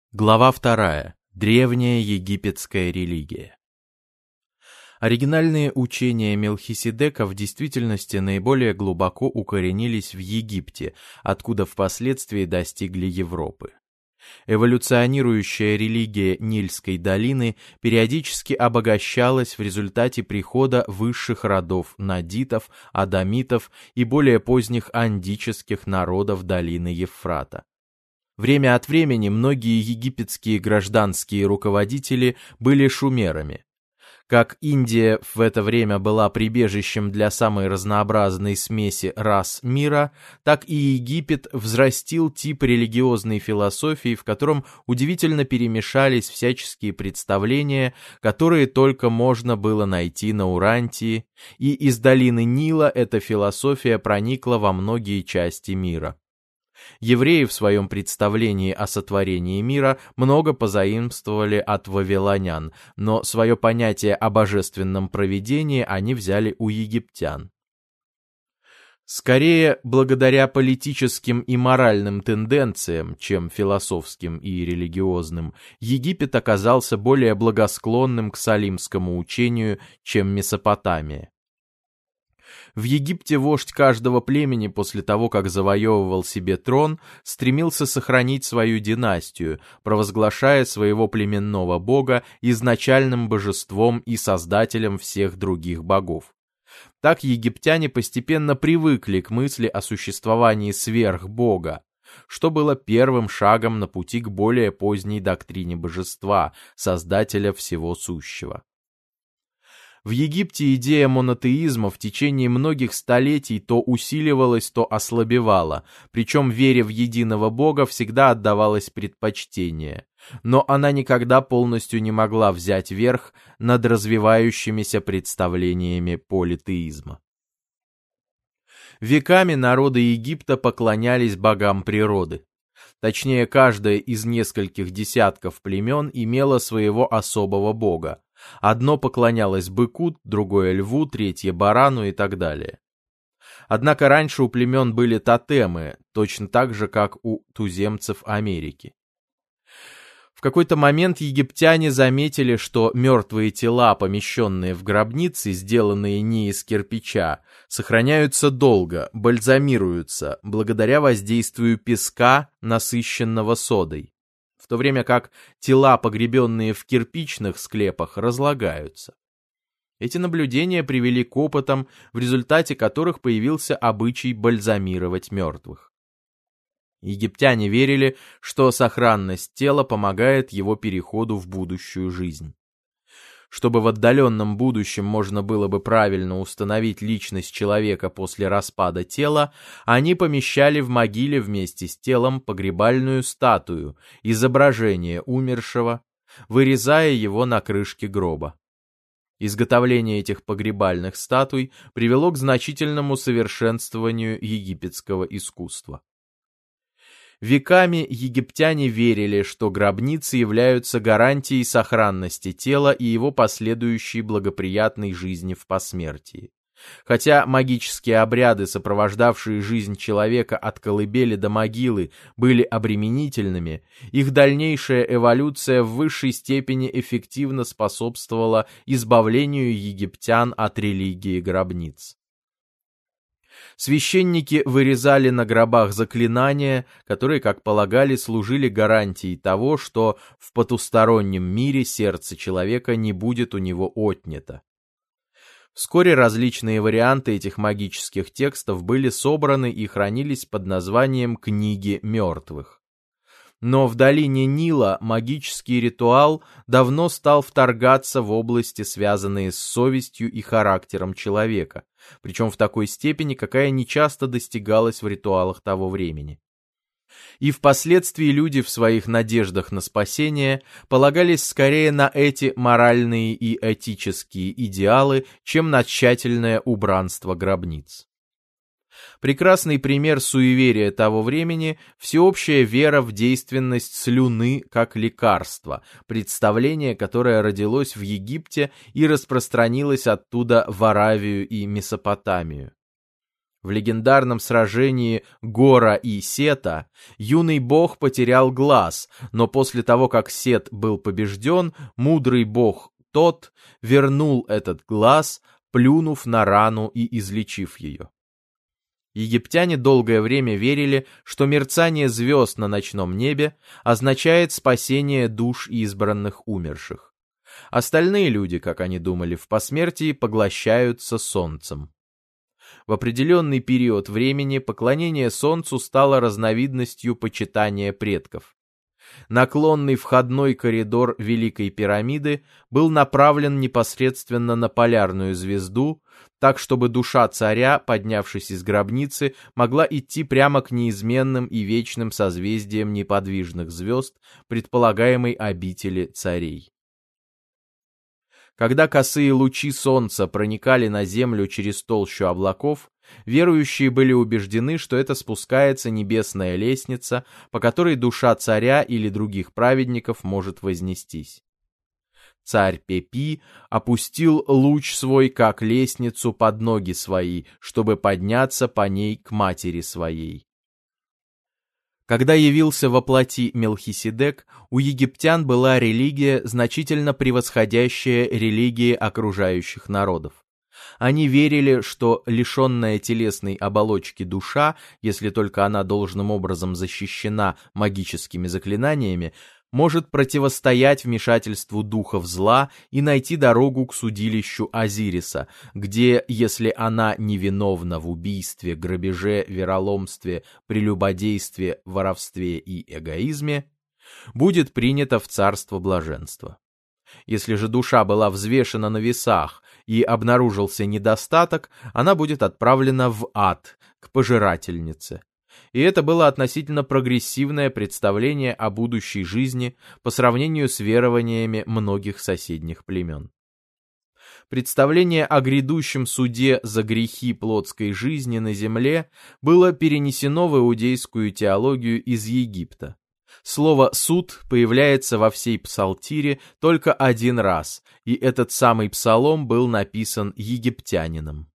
Глава 2. Древняя египетская религия. Оригинальные учения Мелхиседека в действительности наиболее глубоко укоренились в Египте, откуда впоследствии достигли Европы. Эволюционирующая религия Нильской долины периодически обогащалась в результате прихода высших родов надитов, адамитов и более поздних андических народов долины Евфрата. Время от времени многие египетские гражданские руководители были шумерами. Как Индия в это время была прибежищем для самой разнообразной смеси рас мира, так и Египет взрастил тип религиозной философии, в котором удивительно перемешались всяческие представления, которые только можно было найти на Урантии, и из долины Нила эта философия проникла во многие части мира. Евреи в своем представлении о сотворении мира много позаимствовали от вавилонян, но свое понятие о божественном провидении они взяли у египтян. Скорее, благодаря политическим и моральным тенденциям, чем философским и религиозным, Египет оказался более благосклонным к салимскому учению, чем Месопотамия. В Египте вождь каждого племени после того, как завоевывал себе трон, стремился сохранить свою династию, провозглашая своего племенного бога изначальным божеством и создателем всех других богов. Так египтяне постепенно привыкли к мысли о существовании сверхбога, что было первым шагом на пути к более поздней доктрине божества, создателя всего сущего. В Египте идея монотеизма в течение многих столетий то усиливалась, то ослабевала, причем вере в единого Бога всегда отдавалось предпочтение, но она никогда полностью не могла взять верх над развивающимися представлениями политеизма. Веками народы Египта поклонялись богам природы. Точнее, каждое из нескольких десятков племен имело своего особого бога. Одно поклонялось быку, другое льву, третье барану и так далее. Однако раньше у племен были тотемы, точно так же, как у туземцев Америки. В какой-то момент египтяне заметили, что мертвые тела, помещенные в гробницы, сделанные не из кирпича, сохраняются долго, бальзамируются, благодаря воздействию песка, насыщенного содой, в то время как тела, погребенные в кирпичных склепах, разлагаются. Эти наблюдения привели к опытам, в результате которых появился обычай бальзамировать мертвых. Египтяне верили, что сохранность тела помогает его переходу в будущую жизнь. Чтобы в отдаленном будущем можно было бы правильно установить личность человека после распада тела, они помещали в могиле вместе с телом погребальную статую, изображение умершего, вырезая его на крышке гроба. Изготовление этих погребальных статуй привело к значительному совершенствованию египетского искусства. Веками египтяне верили, что гробницы являются гарантией сохранности тела и его последующей благоприятной жизни в посмертии. Хотя магические обряды, сопровождавшие жизнь человека от колыбели до могилы, были обременительными, их дальнейшая эволюция в высшей степени эффективно способствовала избавлению египтян от религии гробниц. Священники вырезали на гробах заклинания, которые, как полагали, служили гарантией того, что в потустороннем мире сердце человека не будет у него отнято. Вскоре различные варианты этих магических текстов были собраны и хранились под названием «Книги мертвых». Но в долине Нила магический ритуал давно стал вторгаться в области, связанные с совестью и характером человека, причем в такой степени, какая нечасто достигалась в ритуалах того времени. И впоследствии люди в своих надеждах на спасение полагались скорее на эти моральные и этические идеалы, чем на тщательное убранство гробниц. Прекрасный пример суеверия того времени – всеобщая вера в действенность слюны как лекарства, представление, которое родилось в Египте и распространилось оттуда в Аравию и Месопотамию. В легендарном сражении Гора и Сета юный бог потерял глаз, но после того, как Сет был побежден, мудрый бог Тот вернул этот глаз, плюнув на рану и излечив ее. Египтяне долгое время верили, что мерцание звезд на ночном небе означает спасение душ избранных умерших. Остальные люди, как они думали, в посмертии поглощаются солнцем. В определенный период времени поклонение солнцу стало разновидностью почитания предков. Наклонный входной коридор Великой пирамиды был направлен непосредственно на полярную звезду, так чтобы душа царя, поднявшись из гробницы, могла идти прямо к неизменным и вечным созвездиям неподвижных звезд, предполагаемой обители царей. Когда косые лучи солнца проникали на землю через толщу облаков, верующие были убеждены, что это спускается небесная лестница, по которой душа царя или других праведников может вознестись. Царь Пепи опустил луч свой, как лестницу, под ноги свои, чтобы подняться по ней к матери своей. Когда явился во плоти Мелхиседек, у египтян была религия, значительно превосходящая религии окружающих народов. Они верили, что лишенная телесной оболочки душа, если только она должным образом защищена магическими заклинаниями, может противостоять вмешательству духов зла и найти дорогу к судилищу Азириса, где, если она невиновна в убийстве, грабеже, вероломстве, прелюбодействе, воровстве и эгоизме, будет принята в царство блаженства. Если же душа была взвешена на весах и обнаружился недостаток, она будет отправлена в ад, к пожирательнице. И это было относительно прогрессивное представление о будущей жизни по сравнению с верованиями многих соседних племен. Представление о грядущем суде за грехи плотской жизни на земле было перенесено в иудейскую теологию из Египта. Слово «суд» появляется во всей псалтире только один раз, и этот самый псалом был написан египтянином.